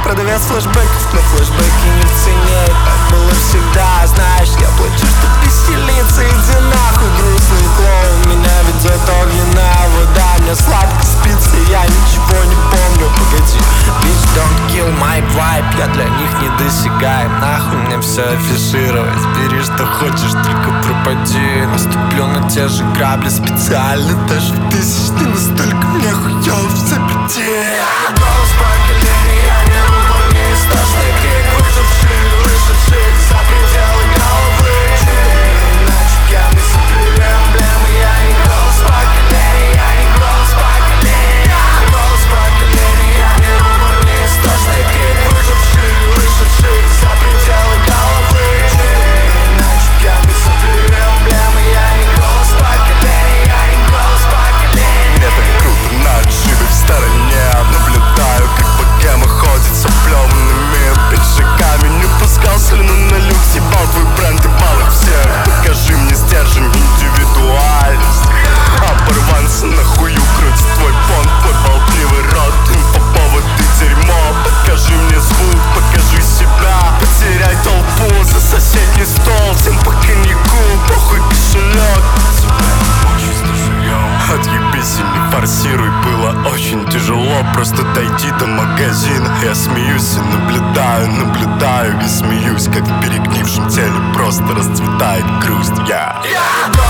продавец флешбеков, но флешбеки не в цене. Так было всегда, знаешь, я плачу, чтоб веселиться. Иди нахуй, грустный клоун, меня ведет огненная вода. Мне сладко спится, я ничего не помню. Погоди, bitch, don't kill my vibe, я для них недосягаем. Нахуй мне все афишировать, бери что хочешь, только пропади. Наступлю на те же грабли специально, даже в тысячный. Настолько мне хуёво в запяти. Голос поколения, не рубанный, страшный крик выживших, вышедших за пределы головы. Иначе пьяный сопли эмблемы. Я не голос поколения, я не голос поколения. Голос поколения, не рубанный, страшный крик выживших, вышедших за пределы головы. Иначе пьяный сопли эмблемы. Я не голос поколения, я не голос поколения. Мне так круто на отшибе в стороне. Наблюдаю, как богема ходит с оплеванными пиджаками. Не пускал слюну на люк, съебал твой бренд и балок всех. Покажи мне стержень, индивидуальность. Оборванцы нахую крутит твой понт, твой болтливый рот. Инфоповод и дерьмо. Покажи мне звук, покажи себя. Потеряй толпу за соседний стол. Всем по коньяку, похуй кошелек. Отъебись и не форсируй, было очень тяжело. Просто дойти до магазина. Я смеюсь и наблюдаю и смеюсь, как в перегнившем теле просто расцветает грусть. Я